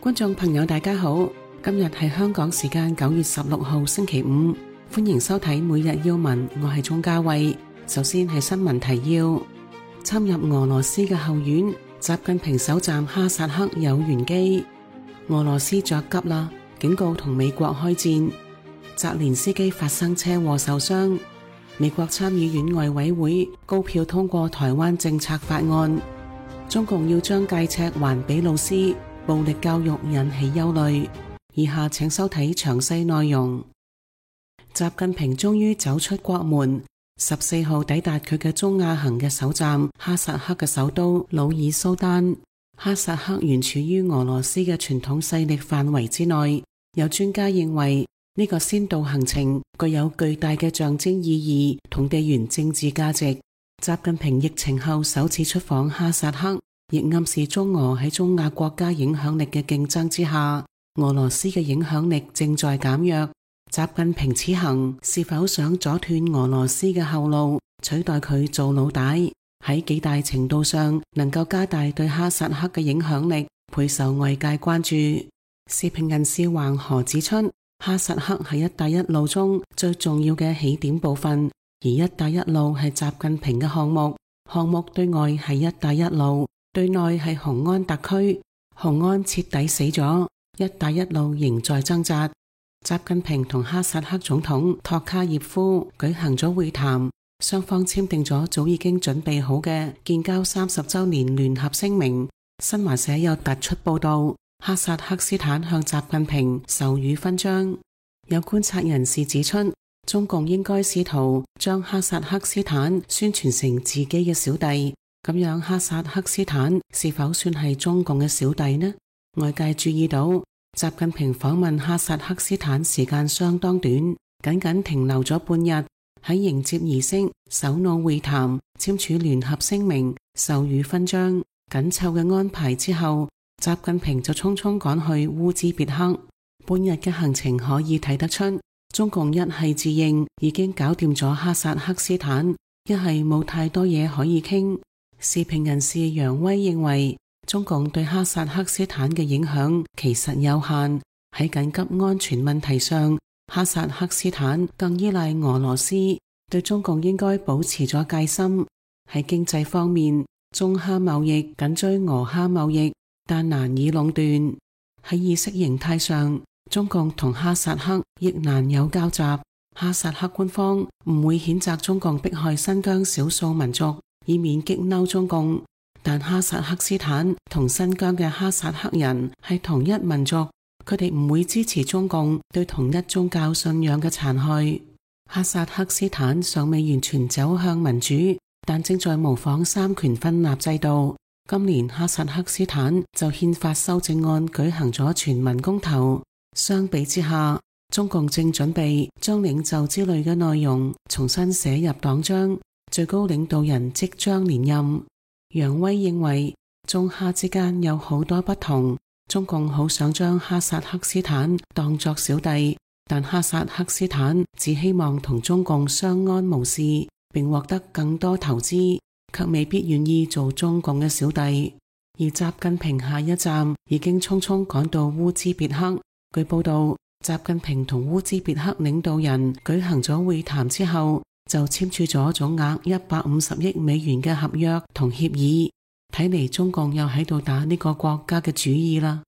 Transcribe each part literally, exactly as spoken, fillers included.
觀眾朋友大家好，今日係香港時間九月十六號星期五，歡迎收睇每日要聞，我係鍾嘉慧。首先係新聞提要：侵入俄羅斯嘅後院，習近平首站哈薩克有玄機。俄羅斯着急啦，警告同美國開戰。澤連斯基發生車禍受傷。美國參議院外委會高票通過台灣政策法案。中共要將戒尺還俾老師，暴力教育引起憂慮。以下請收睇詳細內容。習近平終於走出國門，十四號抵達佢嘅中亞行嘅首站哈薩克嘅首都努爾蘇丹。哈薩克原處於俄羅斯嘅傳統勢力範圍之內，有專家認為呢、這個先導行程具有巨大嘅象徵意義同地緣政治價值。習近平疫情後首次出訪哈薩克，亦暗示中俄喺中亞國家影響力嘅競爭之下，俄羅斯嘅影響力正在減弱。習近平此行是否想阻斷俄羅斯嘅後路，取代佢做老大，喺幾大程度上能夠加大對哈薩克嘅影響力，備受外界關注。時評人士橫河指出，哈薩克係一帶一路中最重要嘅起點部分，而一帶一路係習近平嘅項目，項目對外係一帶一路，對內係雄安特區。雄安徹底死咗，一帶一路仍在掙扎。習近平同哈薩克總統托卡耶夫舉行咗會談，雙方簽訂咗早已經準備好嘅建交三十周年聯合聲明。新華社有突出報道，哈薩克斯坦向習近平授予勳章。有觀察人士指出，中共應該試圖將哈薩克斯坦宣傳成自己嘅小弟，咁樣哈薩克斯坦是否算係中共嘅小弟呢？外界注意到，習近平訪問哈薩克斯坦時間相當短，僅僅停留咗半日，喺迎接儀式、首腦會談、簽署聯合聲明、授予勳章緊湊嘅安排之後，習近平就匆匆趕去烏茲別克。半日嘅行程可以睇得出，中共一係自認已經搞掂咗哈薩克斯坦，一係冇太多嘢可以傾。時評人士楊威認為，中共對哈薩克斯坦嘅影響其實有限，喺緊急安全問題上，哈薩克斯坦更依賴俄羅斯，對中共應該保持咗戒心。喺經濟方面，中哈貿易緊追俄哈貿易，但難以壟斷。喺意識形態上，中共同哈薩克亦難有交集。哈薩克官方唔會譴責中共迫害新疆少數民族，以免激嬲中共。但哈薩克斯坦同新疆嘅哈薩克人係同一民族，佢哋唔會支持中共對同一宗教信仰嘅殘害。哈薩克斯坦尚未完全走向民主，但正在模仿三權分立制度。今年哈薩克斯坦就憲法修正案舉行咗全民公投。相比之下，中共正準備將領袖之類嘅內容重新寫入黨章，最高領導人即將連任。楊威認為，中哈之間有好多不同，中共好想將哈薩克斯坦當作小弟，但哈薩克斯坦只希望同中共相安無事，並獲得更多投資，卻未必願意做中共嘅小弟。而習近平下一站已經匆匆趕到烏茲別克。據報道，習近平同烏茲別克領導人舉行咗會談之後，就簽署咗總額一百五十億美元嘅合約同協議。睇嚟中共又喺度打呢個國家嘅主意啦。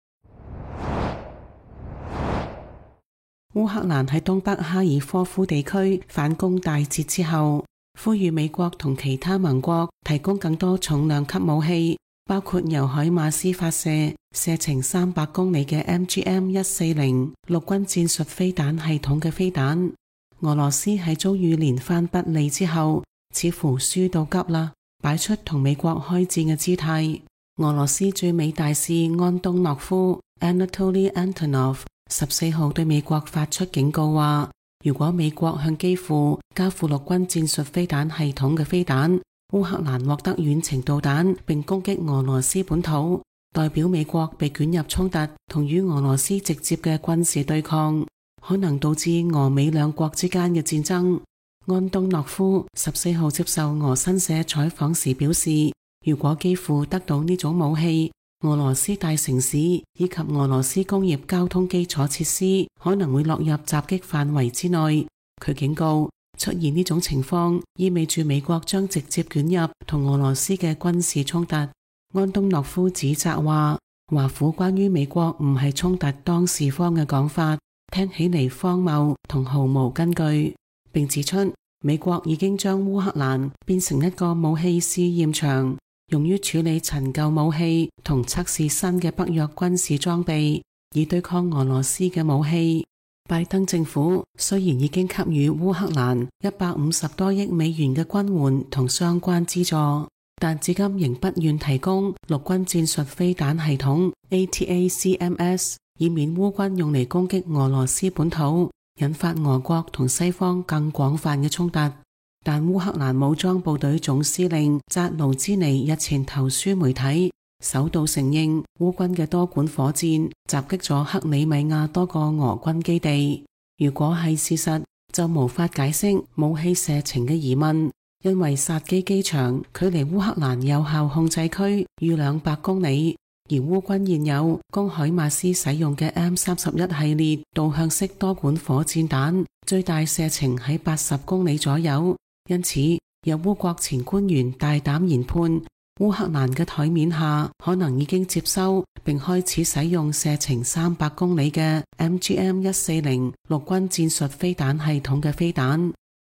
烏克蘭喺東北哈爾科夫地區反攻大捷之後，呼籲美國同其他盟國提供更多重量級武器，包括由海馬斯發射、射程三百公里嘅 M G M 一四零 陸軍戰術飛彈系統嘅飛彈。俄羅斯喺遭遇連番不利之後，似乎輸到急啦，擺出同美國開戰嘅姿態。俄羅斯駐美大使安東諾夫 Anatoly Antonov 十四號對美國發出警告話，如果美國向基輔交付陸軍戰術飛彈系統嘅飛彈，烏克蘭獲得遠程導彈並攻擊俄羅斯本土，代表美國被捲入衝突同與俄羅斯直接嘅軍事對抗，可能導致俄美兩國之間嘅戰爭。安東諾夫十四號接受俄新社採訪時表示，如果基輔得到呢種武器， 俄羅斯大城市以及俄羅斯工業交通基礎設施可能會落入襲擊範圍之內。佢警告，出現呢種情況意味住美國將直接捲入同俄羅斯嘅軍事衝突。安東諾夫指責話，華府關於美國唔係衝突當事方嘅講法聽起嚟荒謬同毫無根據，並指出美國已經將烏克蘭變成一個武器試驗場，用於處理陳舊武器同測試新嘅北約軍事裝備，以對抗俄羅斯嘅武器。拜登政府雖然已經給予烏克蘭一百五十多億美元嘅軍援同相關資助，但至今仍不願提供陸軍戰術飛彈系統 A T A C M S， 以免烏軍用嚟攻擊俄羅斯本土，引發俄國同西方更廣泛嘅衝突。但烏克蘭武裝部隊總司令扎盧茲尼日前投書媒體，首度承認烏軍嘅多管火箭襲擊咗克里米亞多個俄軍基地。如果係事實，就無法解釋武器射程嘅疑問，因為薩基機場距離烏克蘭有效控制區逾兩百公里，而烏軍現有供海馬斯使用嘅 M 三十一系列導向式多管火箭彈，最大射程喺八十公里左右。因此，有烏國前官員大膽研判，烏克蘭嘅台面下可能已經接收並開始使用射程三百公里嘅 M G M 一四零陸軍戰術飛彈系統嘅飛彈。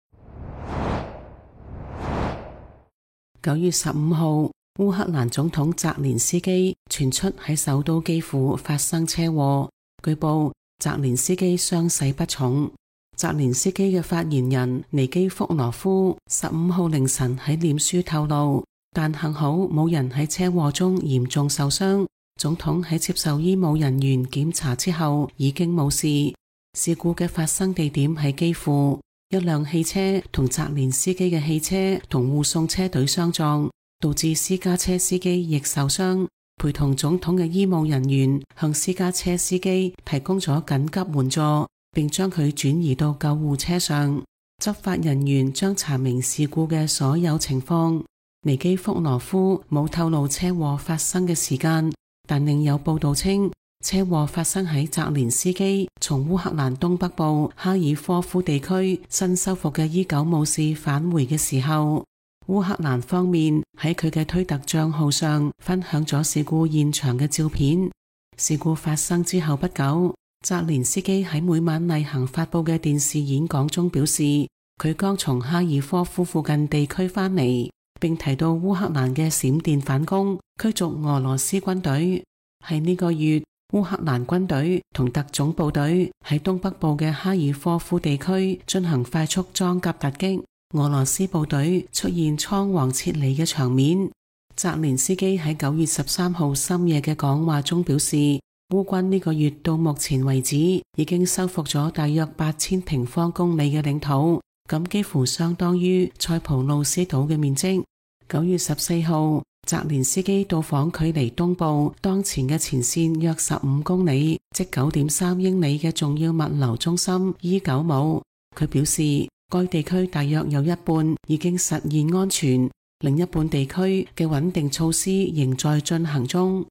九月十五號，烏克蘭總統澤連斯基傳出喺首都基輔發生車禍，據報澤連斯基傷勢不重。澤連斯基嘅發言人尼基福羅夫十五號凌晨喺臉書透露，但幸好冇人喺車禍中嚴重受傷。總統喺接受醫務人員檢查之後已經冇事。事故嘅發生地點係基輔，一輛汽車同澤連斯基嘅汽車同護送車隊相撞，導致私家車司機亦受傷。陪同總統嘅醫務人員向私家車司機提供咗緊急援助，並將佢轉移到救護車上。執法人員將查明事故嘅所有情況。尼基福羅夫冇透露車禍發生嘅時間，但另有報道稱，車禍發生喺澤連斯基從烏克蘭東北部哈爾科夫地區新收復嘅伊久姆市返回嘅時候。烏克蘭方面喺佢嘅推特賬號上分享咗事故現場嘅照片。事故發生之後不久，澤連斯基喺每晚例行發佈嘅電視演講中表示，佢剛從哈爾科夫附近地區返嚟，並提到烏克蘭嘅閃電反攻驅逐俄羅斯軍隊。喺呢個月，烏克蘭軍隊同特種部隊喺東北部嘅哈爾科夫地區進行快速裝甲突擊，俄羅斯部隊出現倉皇撤離嘅場面。澤連斯基喺九月十三號深夜嘅講話中表示，烏軍呢個月到目前為止已經收復咗大約八千平方公里嘅領土，咁幾乎相當於塞浦路斯島嘅面積。九月十四號，澤連斯基到訪距離東部當前嘅前線約十五公里，即九點三英里嘅重要物流中心伊久姆。佢表示，該地區大約有一半已經實現安全，另一半地區嘅穩定措施仍在進行中。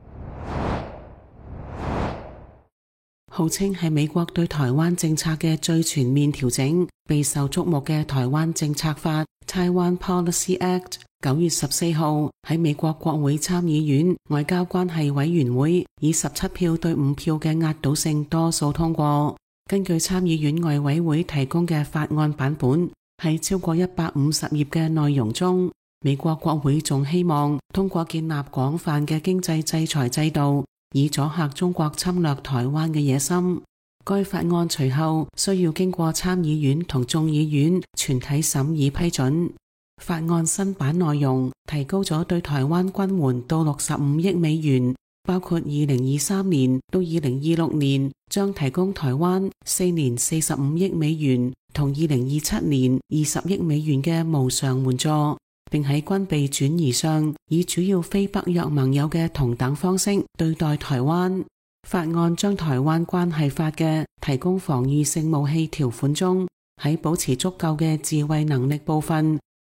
號稱係美國對台灣政策嘅最全面調整，備受矚目嘅台灣政策法 Taiwan Policy Act 九月十四號喺美國國會參議院外交關係委員會以十七票對五票嘅壓倒性多數通過。根據參議院外委會提供嘅法案版本，喺超過一百五十頁嘅內容中，美國國會仲希望通過建立廣泛嘅經濟制裁制度，以阻嚇中國侵略台灣嘅野心。該法案隨後需要經過參議院同眾議院全體審議批准。法案新版內容提高咗對台灣軍援到六十五億美元，包括二零二三年到二零二六年將提供台灣四年四十五億美元同二零二七年二十億美元嘅無償援助，並喺軍備轉移上以主要非北約盟友嘅同等方式對待台灣。法案將台灣關係法嘅提供防禦性武器條款中，喺保持足夠嘅自衛能力部分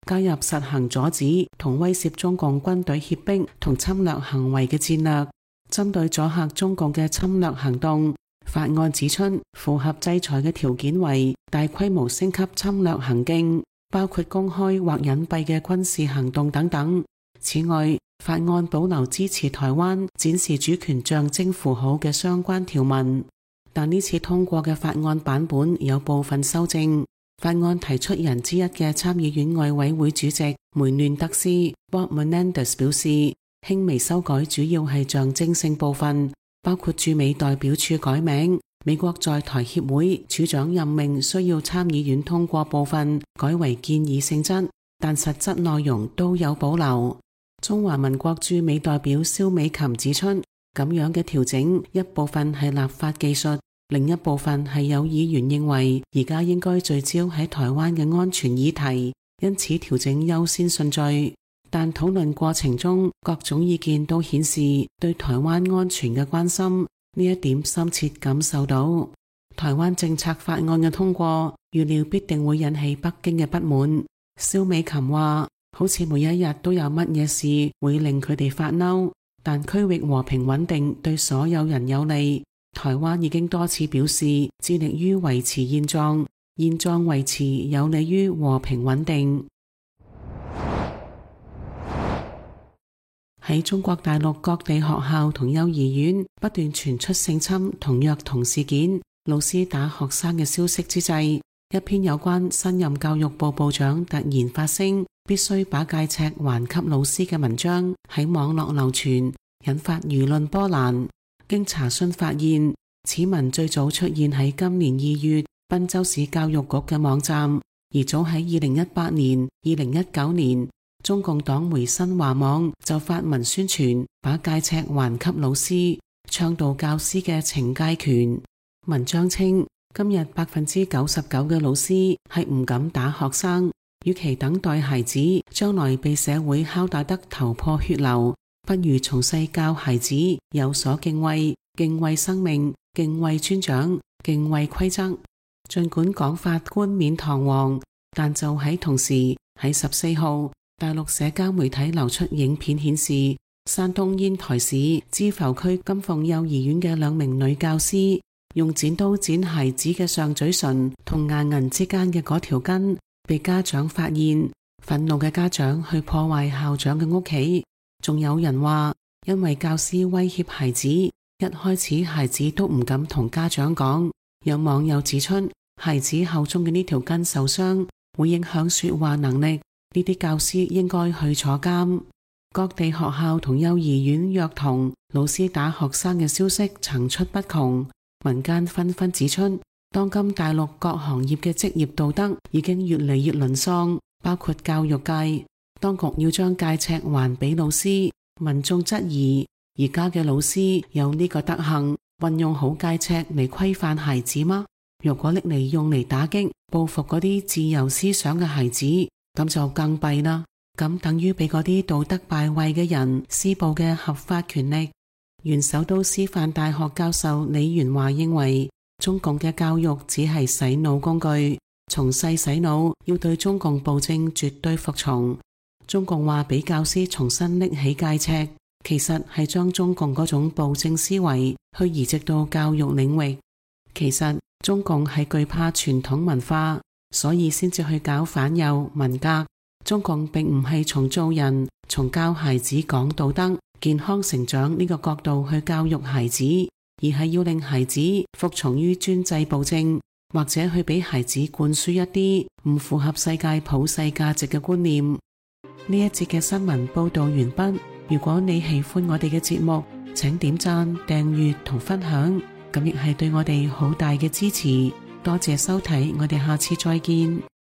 加入實行阻止同威懾中共軍隊脅迫同侵略行為嘅戰略。針對阻嚇中共嘅侵略行動，法案指出，符合制裁嘅條件為大規模升級侵略行徑，包括公開或隱蔽嘅軍事行動等等。此外，法案保留支持台灣展示主權象徵符號嘅相關條文，但呢次通過嘅法案版本有部分修正。法案提出人之一嘅參議院外委會主席梅嫩德斯 Bob Menendez 表示，輕微修改主要係象徵性部分，包括駐美代表處改名、美國在台協會處長任命需要參議院通過部分改為建議性質，但實質內容都有保留。中華民國駐美代表蕭美琴指出，咁樣嘅調整一部分係立法技術，另一部分係有議員認為而家應該聚焦喺台灣嘅安全議題，因此調整優先順序。但討論過程中，各種意見都顯示對台灣安全嘅關心，呢一點深切感受到。台灣政策法案嘅通過，預料必定會引起北京嘅不滿。蕭美琴話，好似每一日都有乜嘢事會令佢哋發嬲，但區域和平穩定對所有人有利。台灣已經多次表示致力於維持現狀，現狀維持有利於和平穩定。喺中國大陸各地學校同幼兒園不斷傳出性侵同虐童事件、老師打學生嘅消息之際，一篇有關新任教育部部長突然發聲必須把戒尺還給老師嘅文章喺網絡流傳，引發輿論波瀾。經查詢發現，此文最早出現喺今年二月賓州市教育局嘅網站，而早喺二零一八年、二零一九年，中共黨媒新華網就發文宣傳把戒尺還給老師，倡導教師嘅懲戒權。文章稱，今日百分之九十九嘅老師係唔敢打學生，與其等待孩子將來被社會敲打得頭破血流，不如從細教孩子有所敬畏，敬畏生命，敬畏尊長，敬畏規則。儘管講法冠冕堂皇，但就喺同時，喺十四號，大陸社交媒體流出影片顯示，山東煙台市芝罘區金鳳幼兒園嘅兩名女教師用剪刀剪孩子嘅上嘴唇同牙齦之間嘅嗰條筋，被家長發現，憤怒嘅家長去破壞校長嘅屋企。仲有人話，因為教師威脅孩子，一開始孩子都唔敢同家長講。有網友指出，孩子口中嘅呢條筋受傷，會影響說話能力，呢啲教師應該去坐監。各地學校同幼兒園虐童、老師打學生嘅消息層出不窮，民間紛紛指出，當今大陸各行業嘅職業道德已經越嚟越淪喪，包括教育界。當局要將戒尺還俾老師，民眾質疑而家嘅老師有呢個德行，運用好戒尺嚟規範孩子嗎？如果拎嚟用嚟打擊報復嗰啲自由思想嘅孩子，咁就更弊啦。咁等於俾嗰啲道德敗壞嘅人施暴嘅合法權力。原首都師範大學教授李元華認為，中共嘅教育只係洗腦工具，從細洗腦，要對中共暴政絕對服從。中共話俾教師重新拎起戒尺，其實係將中共嗰種暴政思維去移植到教育領域。其實中共係懼怕傳統文化，所以先至去搞反右文革。中共並唔係從做人、從教孩子講道德、健康成長呢個角度去教育孩子，而係要令孩子服從於專制暴政，或者去俾孩子灌輸一啲唔符合世界普世價值嘅觀念。呢一節嘅新聞報道完畢。如果你喜歡我哋嘅節目，請點讚、訂閱同分享，咁亦係對我哋好大嘅支持。多謝收睇，我哋下次再見。